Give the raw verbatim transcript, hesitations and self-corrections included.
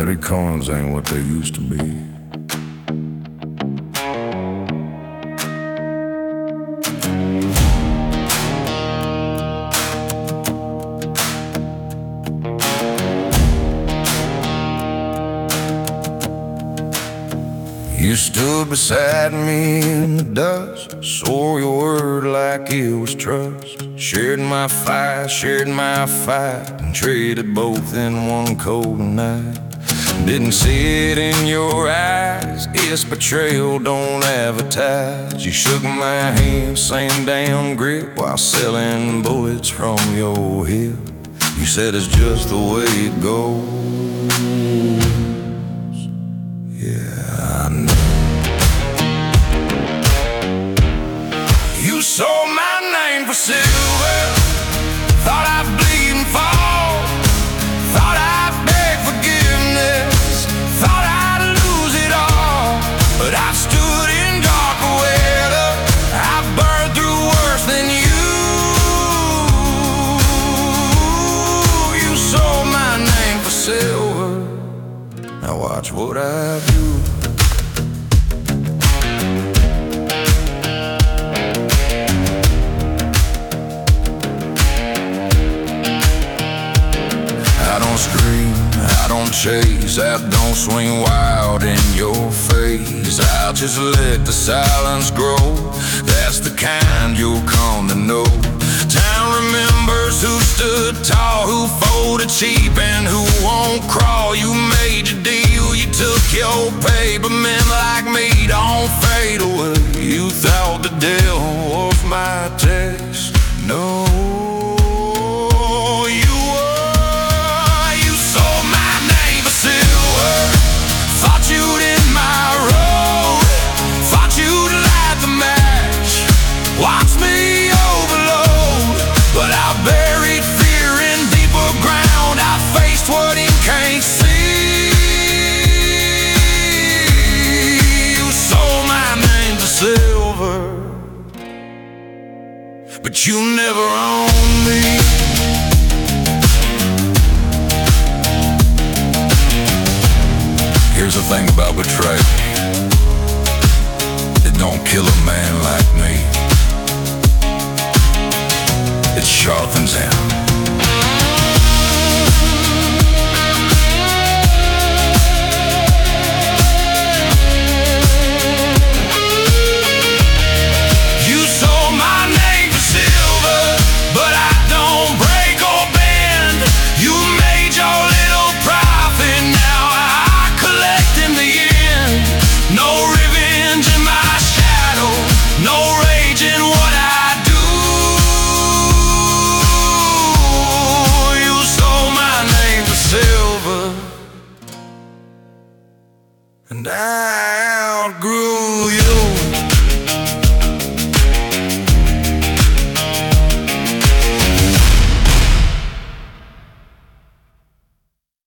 Betty coins ain't what they used to be. You stood beside me in the dust, swore your word like it was trust. Shared my fire, shared my fight, and traded both in one cold night. Didn't see it in your eyes, it's betrayal, don't advertise. You shook my hand, same damn grip, while selling bullets from your hip. You said it's just the way it goes. Yeah, I know. You sold my name for silver, thought I'd bleed and fall, thought I'd beg forgiveness, thought I'd lose it all. But I've stood in darker weather, I've burned through worse than you. You sold my name for silver, now watch what I do. I don't scream, I don't chase, I don't swing wild in your face. I'll just let the silence grow, that's the kind you'll come to know. Town remembers who stood tall, who folded cheap and who won't crawl. You made your deal, you took your pay, but men like me don't fade away. You thought the deal was my taste, no. Watch me overload, but I buried fear in deeper ground. I faced what he can't see. You sold my name for silver, but you never owned me. Here's the thing about betrayal, it don't kill a man like me, it sharpens him.